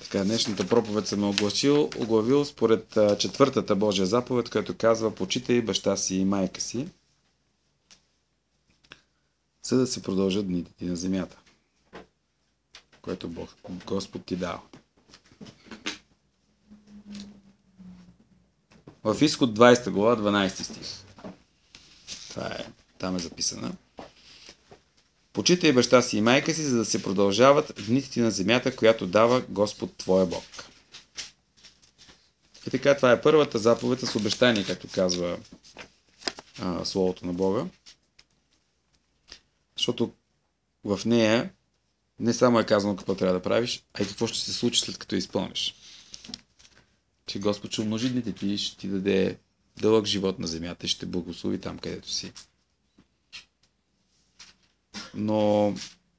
Така, днешната проповед съм оглавил според четвъртата Божия заповед, която казва: почитай баща си и майка си, за да се продължат дните ти на земята, което Господ ти дава. В Изход 20 глава, 12 стих. Там е записана. Почитай баща си и майка си, за да се продължават дните ти на земята, която дава Господ твоя Бог. И така, това е първата заповед с обещание, както казва Словото на Бога. Защото в нея не само е казано какво трябва да правиш, а и какво ще се случи след като изпълниш. Че Господ ще умножи дните ти, ще ти даде дълъг живот на земята и ще благослови там, където си. Но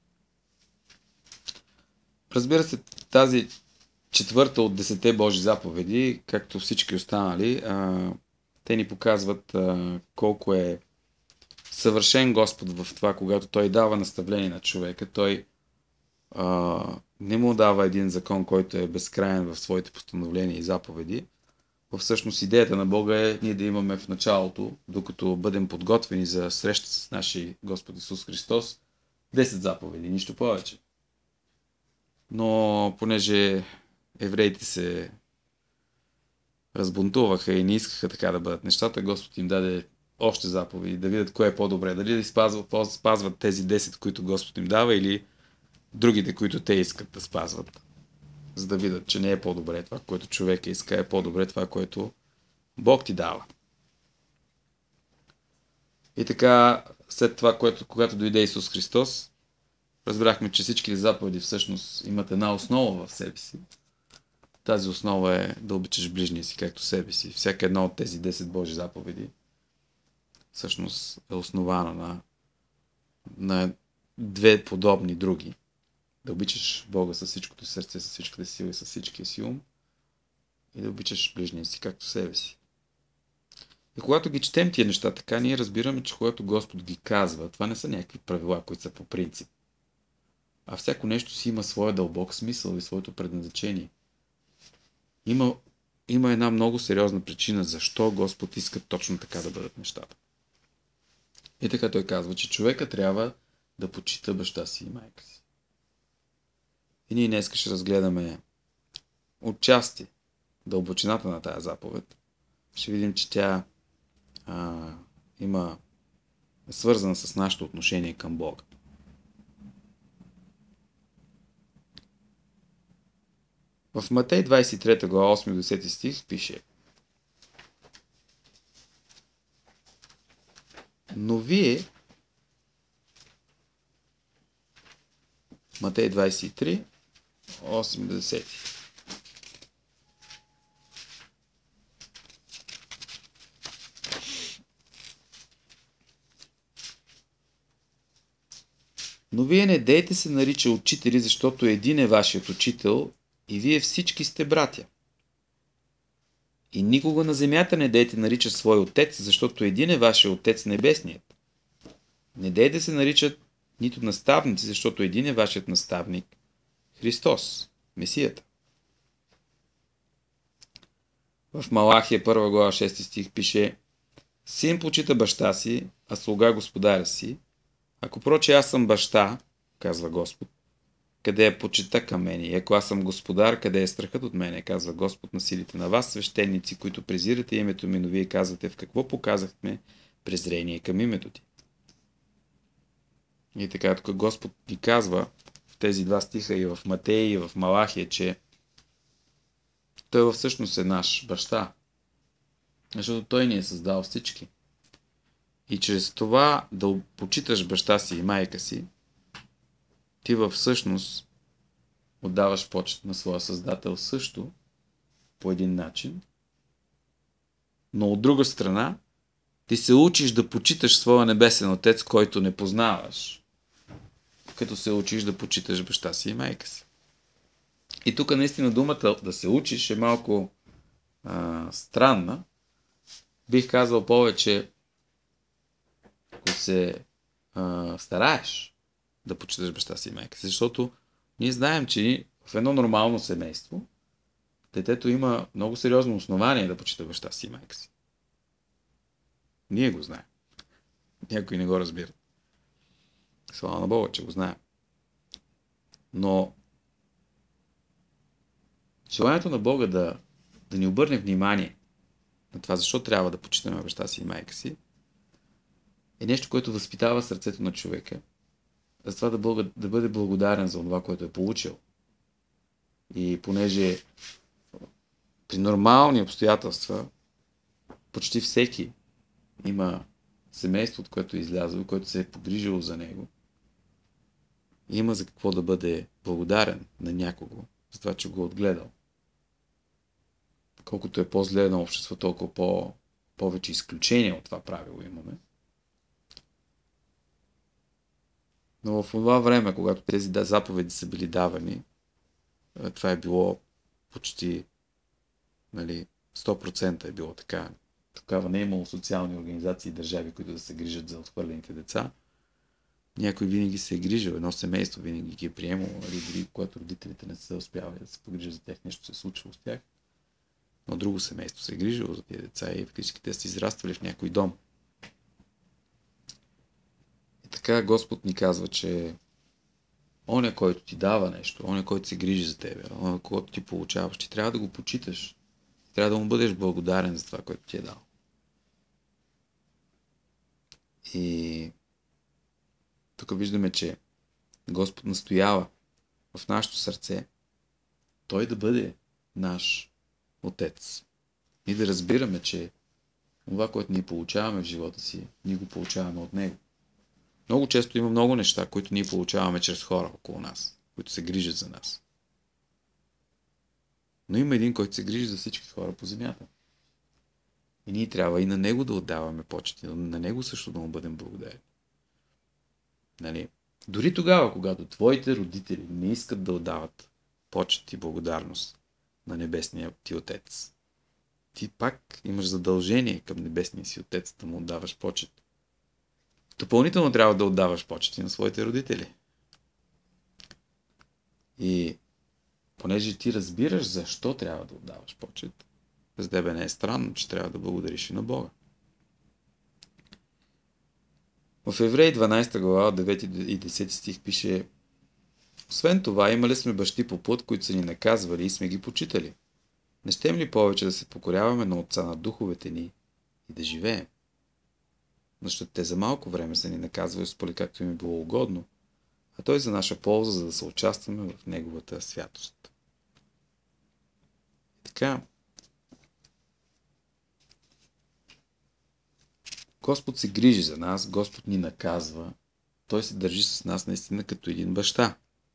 разбира се, тази четвърта от 10 Божи заповеди, както всички останали, те ни показват колко е съвършен Господ в това, когато Той дава наставление на човека. Той не му дава един закон, който е безкрайен в своите постановления и заповеди. Всъщност идеята на Бога е ние да имаме в началото, докато бъдем подготвени за среща с нашия Господ Исус Христос, 10 заповеди, нищо повече. Но понеже евреите се разбунтуваха и не искаха така да бъдат нещата, Господ им даде още заповеди, да видят кое е по-добре. Дали да спазват тези 10, които Господ им дава, или другите, които те искат да спазват. За да видят, че не е по-добре това, което човек иска, е по-добре това, което Бог ти дава. И така, след това, когато дойде Исус Христос, разбрахме, че всички заповеди всъщност имат една основа в себе си. Тази основа е да обичаш ближния си както себе си. Всяка една от тези 10 Божи заповеди всъщност е основана на две подобни други. Да обичаш Бога със всичкото сърце, със всичката сила и със всичкия си ум, и да обичаш ближния си както себе си. И когато ги четем тия неща така, ние разбираме, че когато Господ ги казва, това не са някакви правила, които са по принцип. А всяко нещо си има своя дълбок смисъл и своето предназначение. Има една много сериозна причина, защо Господ иска точно така да бъдат нещата. И така той казва, че човека трябва да почита баща си и майка си. И ние днес ще разгледаме отчасти дълбочината на тая заповед. Ще видим, че тя е свързана с нашето отношение към Бога. В Матей 23 глава 8-10 стих пише: но вие, Матей 23, 8-10. Но вие не дейте се нарича учители, защото един е вашият учител и вие всички сте братя. И никога на земята не дейте нарича свой отец, защото един е вашият отец небесният. Не дейте се наричат нито наставници, защото един е вашият наставник Христос, Месията. В Малахия 1 глава 6 стих пише: син почита баща си, а слуга господаря си. Ако проче аз съм баща, казва Господ, къде е почита към мене? И ако аз съм господар, къде е страхът от мене? Казва Господ на силите. На вас, свещеници, които презирате името ми, но вие казвате: в какво показахме презрение към името ти? И така, тук Господ ни казва в тези два стиха, и в Матей, и в Малахия, че Той всъщност е наш баща. Защото Той ни е създал всички. И чрез това да почиташ баща си и майка си, ти всъщност отдаваш почет на своя Създател също по един начин, но от друга страна ти се учиш да почиташ своя небесен Отец, който не познаваш, като се учиш да почиташ баща си и майка си. И тук наистина думата да се учиш е малко странна. Бих казал повече, ако се стараеш да почиташ баща си и майка си, защото ние знаем, че В едно нормално семейство детето има много сериозно основание да почита баща си и майка си. Ние го знаем. Някои не го разбират. Слава на Бога, че го знаем. Но желанието на Бога да ни обърне внимание на това, защо трябва да почитаме баща си и майка си, е нещо, което възпитава сърцето на човека. За това да бъде благодарен за това, което е получил. И понеже при нормални обстоятелства почти всеки има семейство, от което е излязъл, което се е погрижило за него, и има за какво да бъде благодарен на някого, за това, че го е отгледал. Колкото е по-зле на общество, толкова повече изключения от това правило имаме. Но в това време, когато тези заповеди са били давани, това е било почти 100% е било така. Тогава не е имало социални организации и държави, които да се грижат за отхвърлените деца. Някой винаги се е грижил, едно семейство винаги ги е приемало, дори когато родителите не са успявали да се погрижат за тях, нещо се е случило с тях. Но друго семейство се е грижило за тези деца и фактически те са израствали в някой дом. И така Господ ни казва, че оня, който ти дава нещо, оня, който се грижи за тебе, оня, който ти получаваш, ти трябва да го почиташ. Трябва да му бъдеш благодарен за това, което ти е дал. И тук виждаме, че Господ настоява в нашето сърце Той да бъде наш Отец. И да разбираме, че това, което ние получаваме в живота си, ние го получаваме от Него. Много често има много неща, които ние получаваме чрез хора около нас, които се грижат за нас. Но има един, който се грижи за всички хора по земята. И ние трябва и на Него да отдаваме почет, и на Него също да му бъдем благодарни. Дори тогава, когато твоите родители не искат да отдават почет и благодарност на Небесния ти Отец, ти пак имаш задължение към Небесния си Отец да му отдаваш почет. Допълнително трябва да отдаваш почет и на своите родители. И понеже ти разбираш защо трябва да отдаваш почет, за тебе не е странно, че трябва да благодариш и на Бога. В Евреи 12 глава, 9 и 10 стих пише: освен това, имали сме бащи по път, които са ни наказвали и сме ги почитали. Не щем ли повече да се покоряваме на Отца на духовете ни и да живеем? Защото те за малко време са ни наказвали според както им е било угодно, а Той за наша полза, за да се участваме в Неговата святост. Така, Господ се грижи за нас, Господ ни наказва, Той се държи с нас наистина като един баща.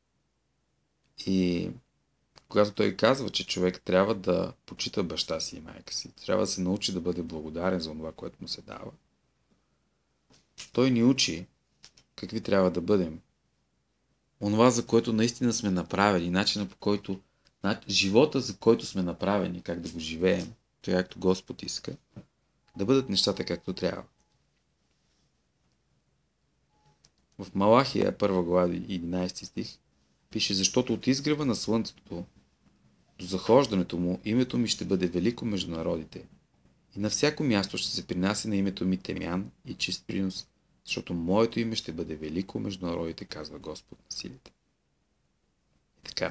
И когато Той казва, че човек трябва да почита баща си и майка си, трябва да се научи да бъде благодарен за това, което му се дава, Той ни учи какви трябва да бъдем. Онова, за което наистина сме направени, начина по който, живота, за който сме направени, как да го живеем, това както Господ иска, да бъдат нещата както трябва. В Малахия, 1 глава, 11 стих, пише: защото от изгрева на слънцето до захождането му, името ми ще бъде велико между народите. И на всяко място ще се принася на името ми темян и чист принос, защото моето име ще бъде велико между народите, казва Господ на силите. И така.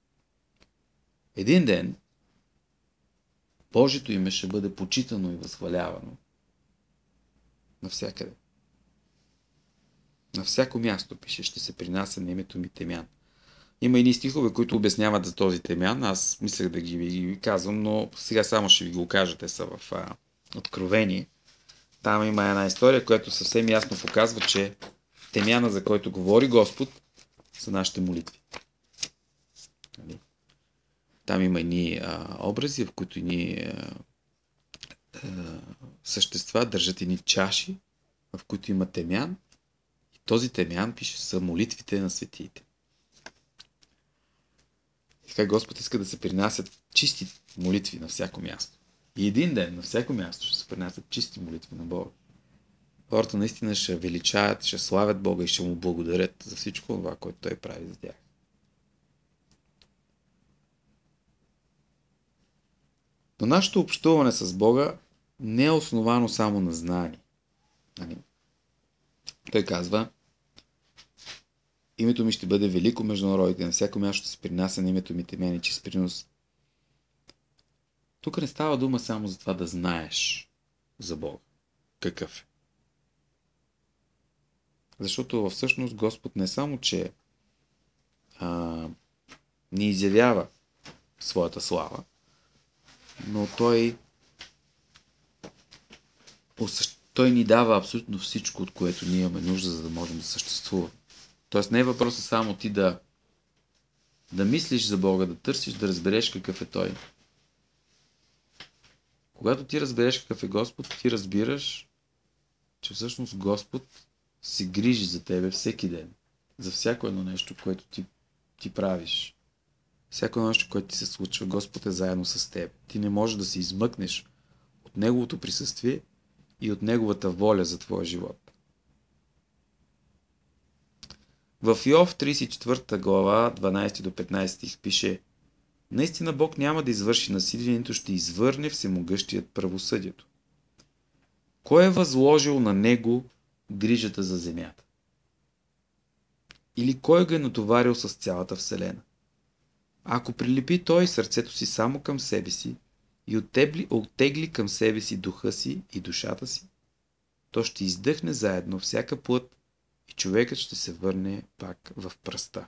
Един ден Божието име ще бъде почитано и възхвалявано навсякъде. На всяко място, пише, ще се принася на името ми темян. Има едни стихове, които обясняват за този темян. Аз мислех да ги казвам, но сега само ще ви го кажа. Те са в Откровение. Там има една история, която съвсем ясно показва, че темяна, за който говори Господ, са нашите молитви. Там има едни образи, в които едни същества държат едни чаши, в които има темян. И този темян, пише, са молитвите на светиите. Така Господ иска да се принасят чисти молитви на всяко място. И един ден на всяко място ще се принасят чисти молитви на Бога. Хората наистина ще величаят, ще славят Бога и ще му благодарят за всичко това, което Той прави за тях. Но нашето общуване с Бога не е основано само на знание. Той казва: името ми ще бъде велико между народите, на всяко място ще се принася на името ми темен и чист принос. Тук не става дума само за това да знаеш за Бога. Какъв е? Защото всъщност Господ не само, че ни изявява своята слава, но Той ни дава абсолютно всичко, от което ние имаме нужда, за да можем да съществуваме. Тоест не е въпросът само ти да мислиш за Бога, да търсиш, да разбереш какъв е Той. Когато ти разбереш какъв е Господ, ти разбираш, че всъщност Господ се грижи за тебе всеки ден. За всяко едно нещо, което ти правиш. Всяко едно нещо, което ти се случва, Господ е заедно с теб. Ти не можеш да се измъкнеш от Неговото присъствие и от Неговата воля за твоя живот. В Йов 34 глава, 12 до 15 стих пише: наистина Бог няма да извърши насилие, нито ще извърне всемогъщият правосъдието. Кой е възложил на Него грижата за земята? Или кой го е натоварил с цялата вселена? Ако прилепи Той сърцето си само към себе си и оттегли към себе си духа си и душата си, то ще издъхне заедно всяка плът и човекът ще се върне пак в пръста.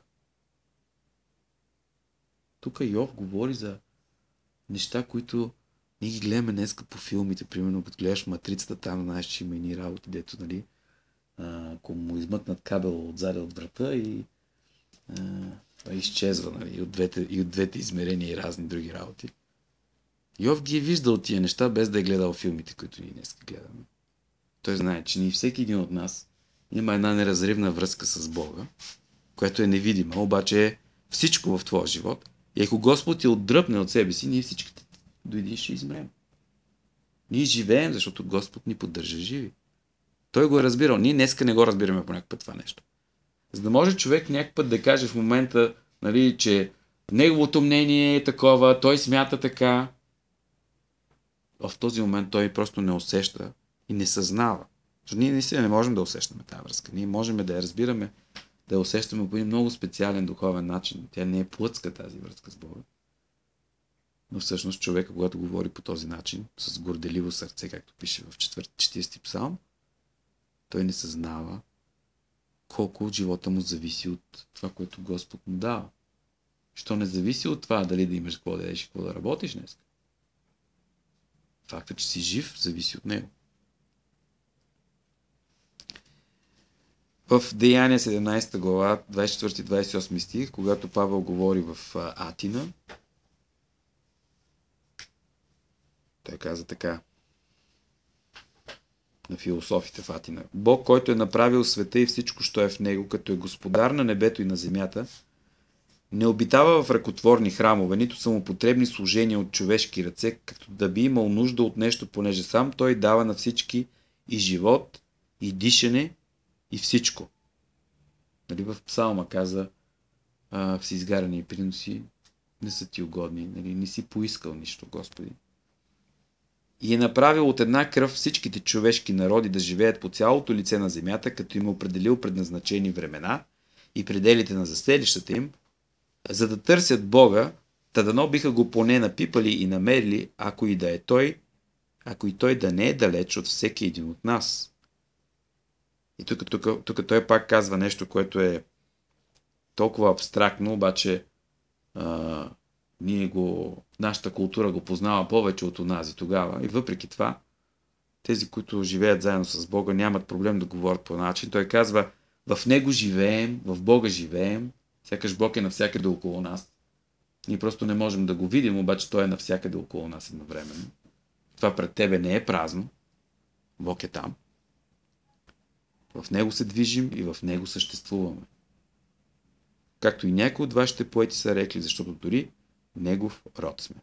Тук Йов говори за неща, които ние ги гледаме днеска по филмите. Примерно, като гледаш Матрицата, там знаеш, че има едни работи, дето, нали, ако му измъкнат кабел отзади от врата и изчезва, нали, и от двете измерения и разни други работи. Йов ги е виждал тия неща, без да е гледал филмите, които ние днес гледаме. Той знае, че ние всеки един от нас има една неразривна връзка с Бога, която е невидима, обаче е всичко в твоя живот. И ако Господ ти отдръпне от себе си, ние всичките дойди и ще измрем. Ние живеем, защото Господ ни поддържа живи. Той го е разбирал. Ние днеска не го разбираме по някакъв път това нещо. За да може човек някакъв път да каже в момента, нали, че неговото мнение е такова, той смята така, в този момент той просто не усеща и не съзнава. Защото ние наистина не можем да усещаме тази връзка. Ние можем да я разбираме, да я усещаме по един много специален духовен начин. Тя не е плътска тази връзка с Бога. Но всъщност човека, когато говори по този начин, с горделиво сърце, както пише в 40 псалм, той не съзнава колко от живота му зависи от това, което Господ му дава. Що не зависи от това дали да имаш какво да ядеш и какво да работиш днес. Фактът, че си жив, зависи от него. В Деяния 17 глава, 24-28 стих, когато Павел говори в Атина, той каза така на философите в Атина: Бог, който е направил света и всичко, що е в него, като е господар на небето и на земята, не обитава в ръкотворни храмове, нито самопотребни служения от човешки ръце, като да би имал нужда от нещо, понеже сам той дава на всички и живот, и дишане, и всичко. Нали, в псалма каза: всеизгарани приноси не са ти угодни, нали, не си поискал нищо, Господи. И е направил от една кръв всичките човешки народи да живеят по цялото лице на земята, като им е определил предназначени времена и пределите на заселищата им, за да търсят Бога, та дано биха го поне напипали и намерили, ако и той да не е далеч от всеки един от нас. И тук той пак казва нещо, което е толкова абстрактно, обаче нашата култура го познава повече от онази тогава. И въпреки това, тези, които живеят заедно с Бога, нямат проблем да говорят по начин. Той казва: в Него живеем, в Бога живеем, сякаш Бог е навсякъде около нас. Ние просто не можем да го видим, обаче Той е навсякъде около нас едновременно. Това пред тебе не е празно. Бог е там. В Него се движим и в Него съществуваме. Както и някои от вашите поети са рекли, защото дори Негов род сме.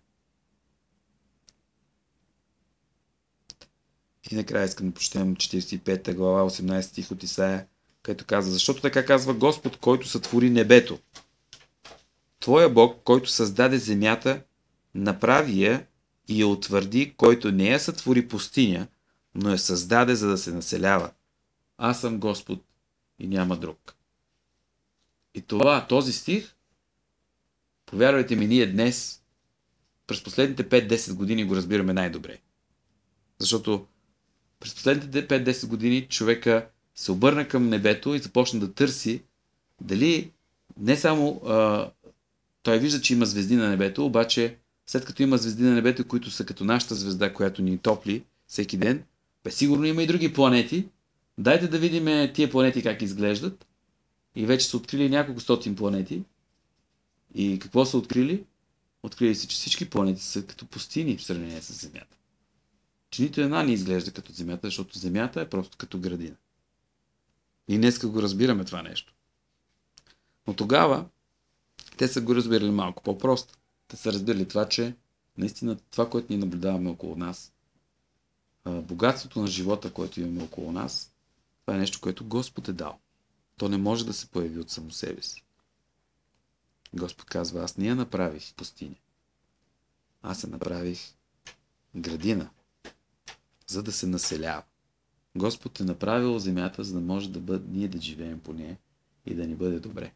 И накрая искам да прочетем 45 глава, 18 стих от Исаия, където казва: защото така казва Господ, който сътвори небето. Твоя Бог, който създаде земята, направи я и я утвърди, който не я сътвори пустиня, но я създаде, за да се населява. Аз съм Господ и няма друг. И този стих, повярвайте ми, ние днес, през последните 5-10 години го разбираме най-добре. Защото през последните 5-10 години човека се обърна към небето и започна да търси дали не само той вижда, че има звезди на небето, обаче след като има звезди на небето, които са като нашата звезда, която ни топли всеки ден, сигурно има и други планети. Дайте да видим тия планети как изглеждат. И вече са открили няколко стотин планети. И какво са открили? Открили се, че всички планети са като пустини в сравнение с Земята. Че нито една не изглежда като Земята, защото Земята е просто като градина. И днеска го разбираме това нещо. Но тогава те са го разбирали малко по-просто. Те са разбирали това, че наистина това, което ние наблюдаваме около нас, богатството на живота, което имаме около нас, това е нещо, което Господ е дал. То не може да се появи от само себе си. Господ казва, аз не я направих пустиня. Аз я направих градина, за да се населява. Господ е направил земята, за да може ние да живеем по нея и да ни бъде добре.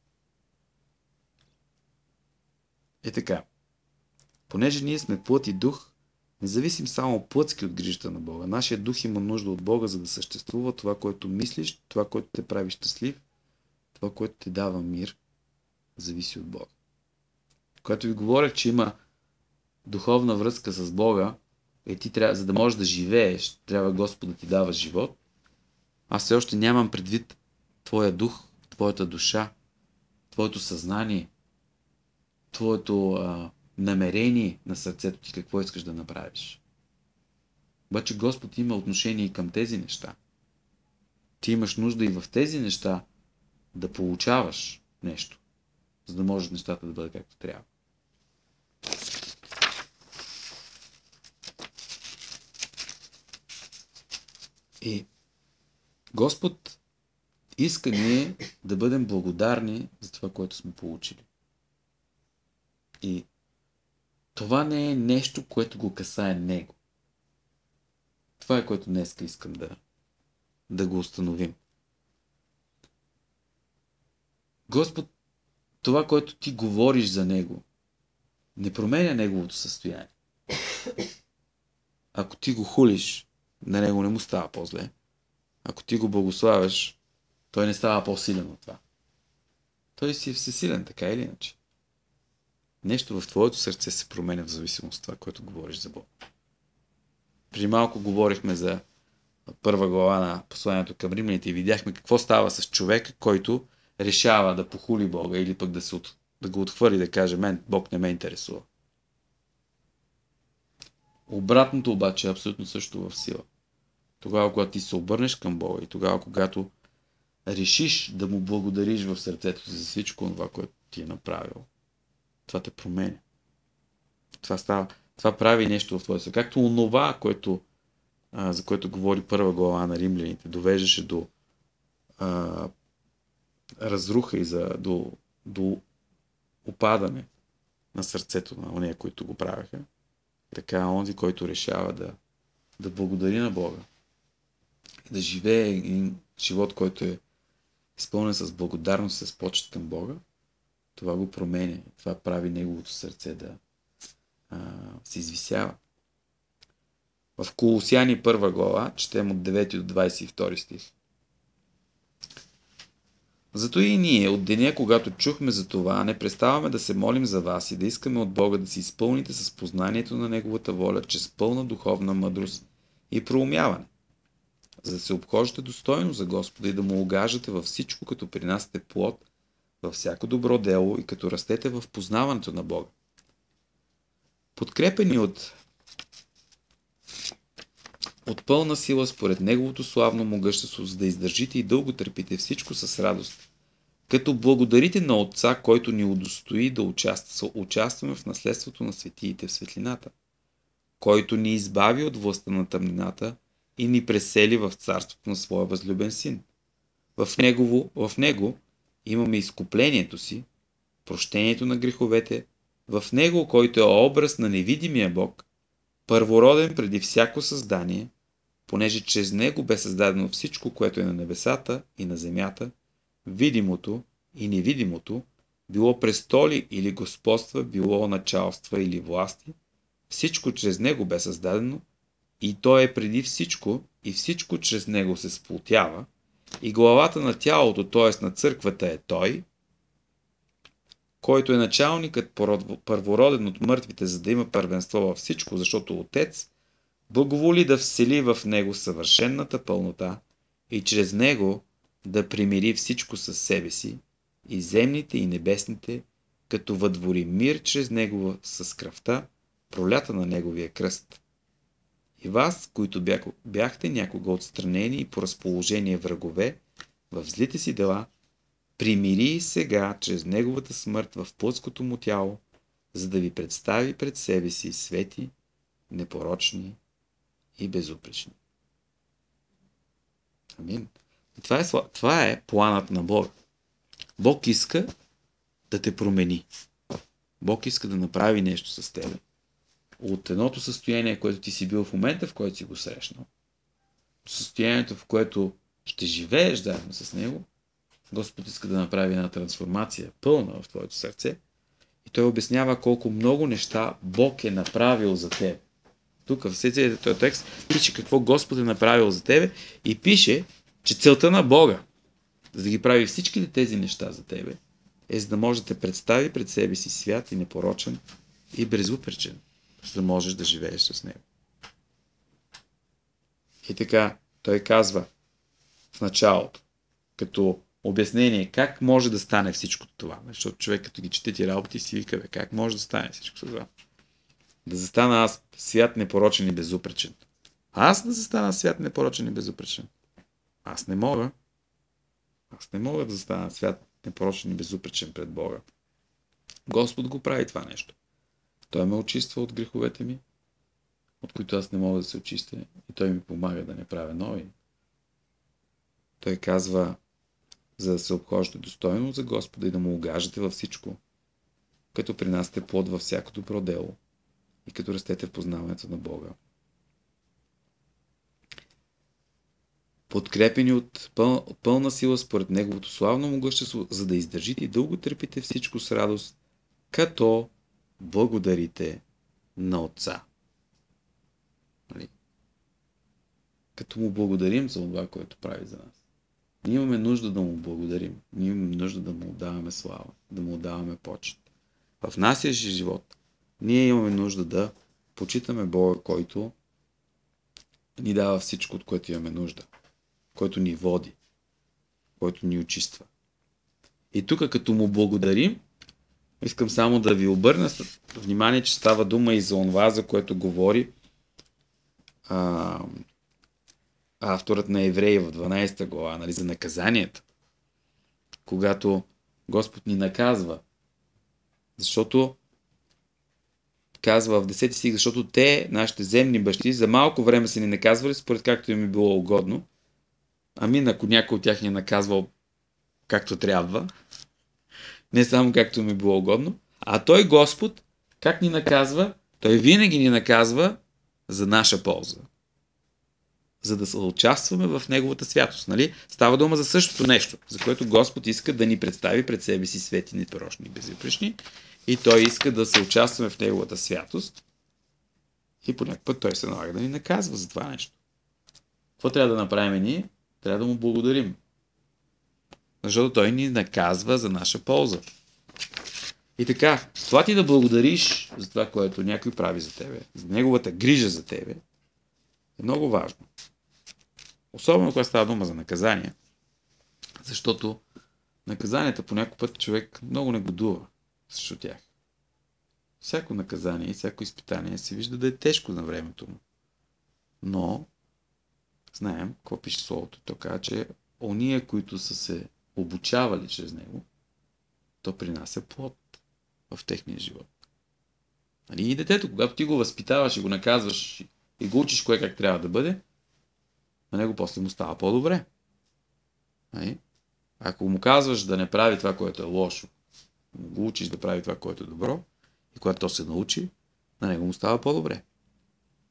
И така, понеже ние сме плът и дух, не зависим само плътски от грижата на Бога. Нашия дух има нужда от Бога, за да съществува това, което мислиш, това, което те прави щастлив, това, което те дава мир, зависи от Бога. Когато ви говоря, че има духовна връзка с Бога, и ти трябва, за да можеш да живееш, трябва Господ да ти дава живот, аз все още нямам предвид твоя дух, твоята душа, твоето съзнание, твоето намерение на сърцето ти, какво искаш да направиш. Обаче Господ има отношение и към тези неща. Ти имаш нужда и в тези неща да получаваш нещо, за да можеш нещата да бъдат както трябва. И Господ иска ние да бъдем благодарни за това, което сме получили. И това не е нещо, което го касае Него. Това е, което днес искам да го установим. Господ, това, което ти говориш за Него, не променя Неговото състояние. Ако ти го хулиш, на Него не му става по-зле. Ако ти го благославяш, той не става по-силен от това. Той си е всесилен, така или иначе. Нещо в твоето сърце се променя в зависимост от това, което говориш за Бог. Преди малко говорихме за първа глава на посланието към римляните и видяхме какво става с човека, който решава да похули Бога или пък да го отхвърли, да каже, Бог не ме интересува. Обратното обаче е абсолютно също в сила. Тогава, когато ти се обърнеш към Бога и тогава, когато решиш да му благодариш в сърцето си за всичко това, което ти е направил, това те променя. Това прави нещо в твоя сърце. Както онова, за което говори първа глава на римляните, довеждаше до разруха и до опадане на сърцето на ония, които го правеха. Така онзи, който решава да благодари на Бога и да живее един живот, който е изпълнен с благодарност, с почет към Бога, това го променя. Това прави неговото сърце да се извисява. В Колосяни 1 глава, четем от 9 до 22 стих. Зато и ние от деня, когато чухме за това, не преставаме да се молим за вас и да искаме от Бога да се изпълните с познанието на Неговата воля, чрез пълна духовна мъдрост и проумяване, за да се обхождате достойно за Господа и да му угаждате във всичко, като принасяте плод във всяко добро дело и като растете в познаването на Бога. Подкрепени от пълна сила според Неговото славно могъщество, за да издържите и дълго търпите всичко с радост, като благодарите на Отца, който ни удостои да участваме в наследството на светиите в светлината, който ни избави от властта на тъмнината и ни пресели в царството на своя възлюбен син. В него имаме изкуплението си, прощението на греховете, в него, който е образ на невидимия Бог, първороден преди всяко създание, понеже чрез него бе създадено всичко, което е на небесата и на земята, видимото и невидимото, било престоли или господства, било началства или власти, всичко чрез него бе създадено и той е преди всичко и всичко чрез него се сплотява и главата на тялото, т.е. на църквата е той, който е началникът първороден от мъртвите, за да има първенство във всичко, защото Отец благоволи да всели в него съвършенната пълнота и чрез него да примири всичко със себе си, и земните и небесните, като въдвори мир чрез него с кръвта, пролята на неговия кръст. И вас, които бяхте някога отстранени и по разположение врагове в злите си дела, примири сега чрез неговата смърт в плътското му тяло, за да ви представи пред себе си свети, непорочни и безупречни. Амин. И това е планът на Бога. Бог иска да те промени. Бог иска да направи нещо с тебе. От едното състояние, което ти си бил в момента, в който си го срещнал, до състоянието, в което ще живееш заедно с Него, Господ иска да направи една трансформация пълна в твоето сърце и Той обяснява колко много неща Бог е направил за теб. Тук в този текст пише какво Господ е направил за тебе и пише, че целта на Бога, за да ги прави всички тези неща за тебе, е за да може да те представи пред себе си свят и непорочен и безупречен, за да можеш да живееш с Него. И така, Той казва в началото, като обяснение, как може да стане всичко това. Защото човек, като ги чете ти работи, си вика, как може да стане всичко това. Да застана аз свят непорочен и безупречен. Аз да застана свят непорочен и безупречен. Аз не мога. Аз не мога да застана свят непорочен и безупречен пред Бога. Господ го прави това нещо. Той ме очиства от греховете ми, от които аз не мога да се очистя, и Той ми помага да не правя нови. Той казва, за да се обхождате достойно за Господа и да му угаждате във всичко, като принасяте плод във всяко добро дело и като растете в познаването на Бога. Подкрепени от пълна сила според Неговото славно могъщество, за да издържите и дълго търпите всичко с радост, като благодарите на Отца. Нали? Като му благодарим за това, което прави за нас. Ние имаме нужда да му благодарим. Ние имаме нужда да му отдаваме слава, да му отдаваме почет. В нашия живот ние имаме нужда да почитаме Бога, който ни дава всичко, от което имаме нужда, който ни води, който ни очиства. И тук, като му благодарим, искам само да ви обърна внимание, че става дума и за онова, за което говори авторът на Евреи в 12 глава, нали, за наказанията. Когато Господ ни наказва, защото казва в 10 стих, защото те, нашите земни бащи, за малко време са ни наказвали, според както им е било угодно. Амин, ако някой от тях ни е наказвал както трябва, не само както им е било угодно, а Той Господ, как ни наказва? Той винаги ни наказва за наша полза. За да участваме в Неговата святост. Нали? Става дума за същото нещо, за което Господ иска да ни представи пред себе си свети, непорочни и безупречни. И Той иска да се участваме в Неговата святост. И по някакъв път Той се налага да ни наказва за това нещо. Какво трябва да направим ние? Трябва да му благодарим. Защото Той ни наказва за наша полза. И така, това ти да благодариш за това, което някой прави за тебе, за Неговата грижа за тебе, е много важно. Особено когато става дума за наказание. Защото наказанията по някой път човек много негодува срещу тях. Всяко наказание и всяко изпитание се вижда да е тежко на времето му. Но знаем какво пише Словото. То казва, че ония, които са се обучавали чрез него, то принася плод в техния живот. И детето, когато ти го възпитаваш и го наказваш и го учиш кое как трябва да бъде, на него после му става по-добре. Ако му казваш да не прави това, което е лошо, го учиш да прави това, което е добро, и когато то се научи, на него му става по-добре.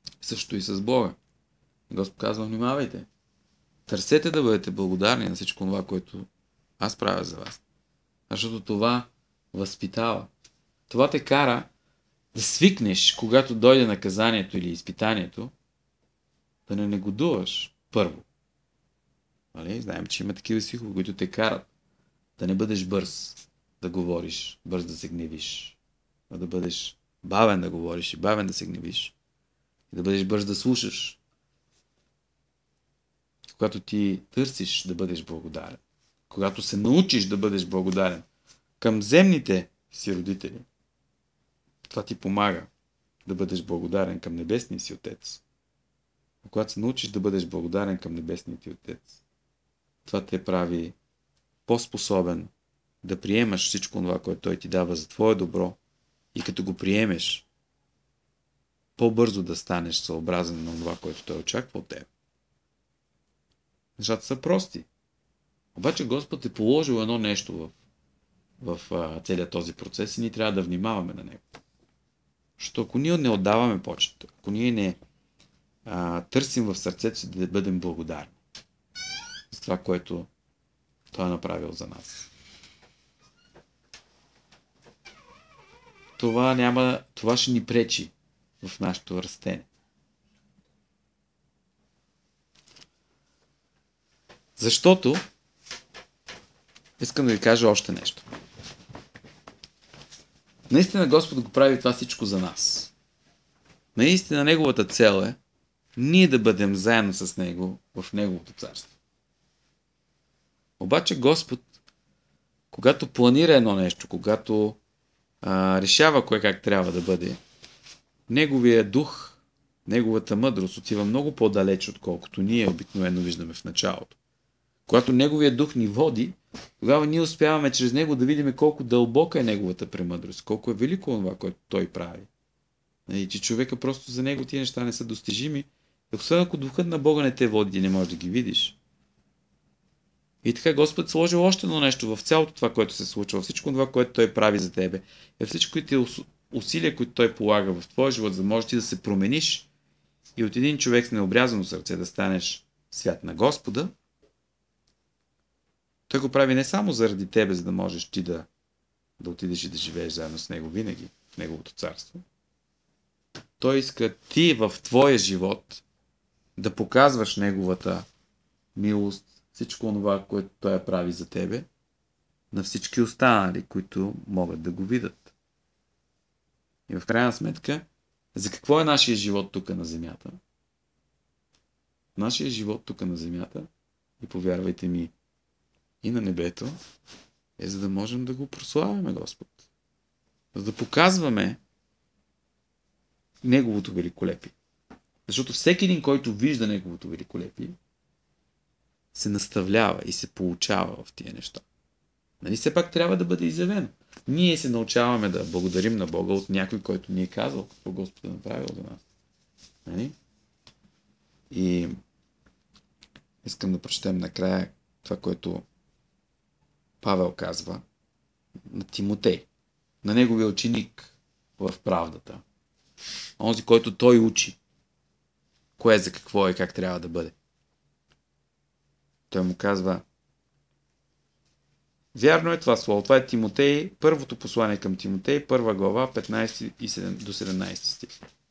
Също и с Бога. Господ казва, внимавайте. Търсете да бъдете благодарни на всичко това, което аз правя за вас. Защото това възпитава. Това те кара да свикнеш, когато дойде наказанието или изпитанието, да не негодуваш първо. Нали? Знаем, че има такива стихове, които те карат да не бъдеш бърз да говориш, бърз да се гневиш, а да бъдеш бавен да говориш и бавен да се гневиш. И да бъдеш бърз да слушаш. Когато ти търсиш да бъдеш благодарен, когато се научиш да бъдеш благодарен към земните си родители, това ти помага да бъдеш благодарен към небесния си Отец. А когато се научиш да бъдеш благодарен към небесния ти Отец, това те прави по-способен да приемаш всичко това, което Той ти дава за твое добро и като го приемеш, по-бързо да станеш съобразен на това, което Той очаква от теб. Нещата са прости. Обаче Господ е положил едно нещо в целият този процес и ние трябва да внимаваме на него. Защото ако ние не отдаваме почет, ако ние не търсим в сърцето си да бъдем благодарни за това, което Той е направил за нас, това ще ни пречи в нашето растене. Защото искам да ви кажа още нещо. Наистина Господ го прави това всичко за нас. Наистина Неговата цел е ние да бъдем заедно с Него в Неговото царство. Обаче Господ, когато планира едно нещо, когато решава кое как трябва да бъде, Неговия дух, Неговата мъдрост отива много по-далеч, отколкото ние обикновено виждаме в началото. Когато Неговия дух ни води, тогава ние успяваме чрез Него да видим колко дълбока е Неговата премъдрост, колко е велико това, което Той прави. И че човека просто за Него тия неща не са достижими, освен ако духът на Бога не те води и не можеш да ги видиш. И така Господ сложил още едно нещо в цялото това, което се случва, всичко това, което Той прави за тебе, и всичките усилия, които Той полага в твоя живот, за да можеш ти да се промениш и от един човек с необрязано сърце да станеш свят на Господа. Той го прави не само заради тебе, за да можеш ти да отидеш и да живееш заедно с Него винаги, в Неговото царство. Той иска ти в твоя живот да показваш Неговата милост, всичко това, което Той прави за тебе, на всички останали, които могат да го видят. И в крайна сметка, за какво е нашия живот тук на земята? Нашия живот тук на земята, и повярвайте ми, и на небето, е за да можем да го прославяме Господ. За да показваме Неговото великолепие. Защото всеки един, който вижда Неговото великолепие, се наставлява и се получава в тия неща. Нали, все пак трябва да бъде изявено. Ние се научаваме да благодарим на Бога от някой, който ни е казал какво Господ е направил за нас. Нали? И искам да прочетем накрая това, което Павел казва на Тимотей, на неговия ученик в правдата. Онзи, който той учи. Кое за какво е, как трябва да бъде. Той му казва: вярно е това слово. Това е Тимотей, първото послание към Тимотей, 1 глава, 15 до 17 стих.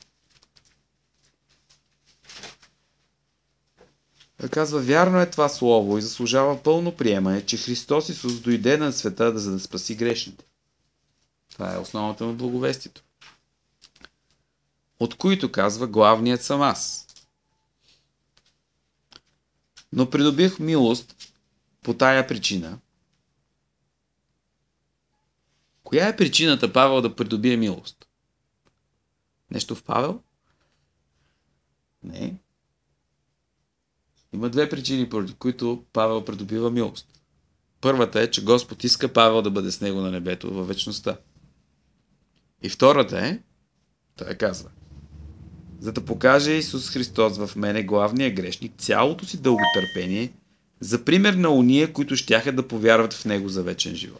Той казва: вярно е това слово и заслужава пълно приемане, че Христос Исус дойде на света, за да спаси грешните. Това е основата на благовестието. От които, казва, главният съм аз. Но придобих милост по тая причина. Коя е причината Павел да придобие милост? Нещо в Павел? Не. Има две причини, поради които Павел придобива милост. Първата е, че Господ иска Павел да бъде с него на небето във вечността. И втората е, той казва: за да покаже Исус Христос в мене, главния грешник, цялото си дълготърпение, за пример на уния, които щяха да повярват в него за вечен живот.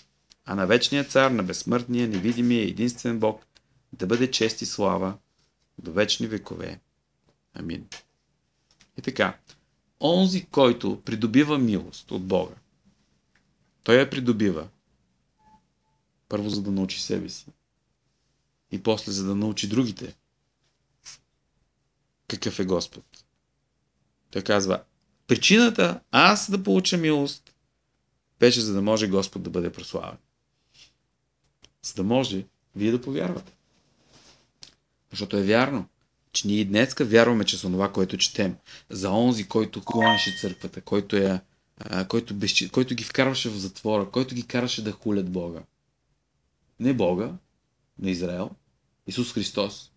А на вечния цар, на безсмъртния, невидимия, единствен Бог, да бъде чест и слава до вечни векове. Амин. И така, онзи, който придобива милост от Бога, той я придобива първо за да научи себе си и после за да научи другите какъв е Господ. Той казва, причината аз да получа милост беше за да може Господ да бъде прославен. За да може вие да повярвате. Защото е вярно, че ние и днеска вярваме, че с това, което четем, за онзи, който клонеше църквата, който ги вкарваше в затвора, който ги караше да хулят Бога. Не Бога, на Израел, Исус Христос.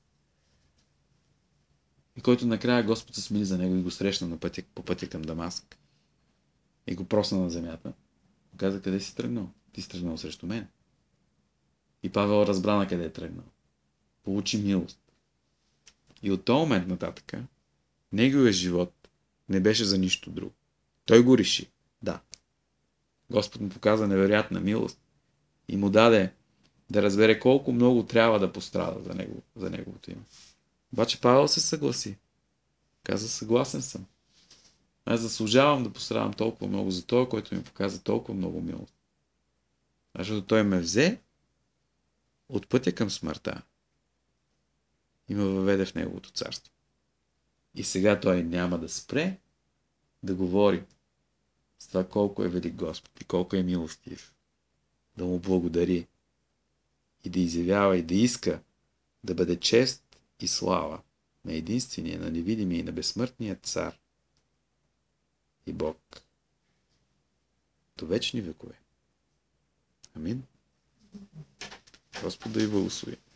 И който накрая Господ се смили за него и го срещна по пътя към Дамаск. И го просна на земята. Каза, къде си тръгнал? Ти си тръгнал срещу мен. И Павел разбра на къде е тръгнал. Получи милост. И от този момент нататък неговият живот не беше за нищо друго. Той го реши. Да. Господ му показа невероятна милост и му даде да разбере колко много трябва да пострада за неговото име. Обаче Павел се съгласи. Каза, съгласен съм. Аз заслужавам да пострадам толкова много за това, който ми показа толкова много милост. Защото той ме взе от пътя към смъртта и ме въведе в неговото царство. И сега той няма да спре да говори с това колко е велик Господ и колко е милостив. Да му благодари и да изявява и да иска да бъде чест и слава на единствения, на невидимия и на безсмъртния цар и Бог до вечни векове. Амин. Господ да ви благослови.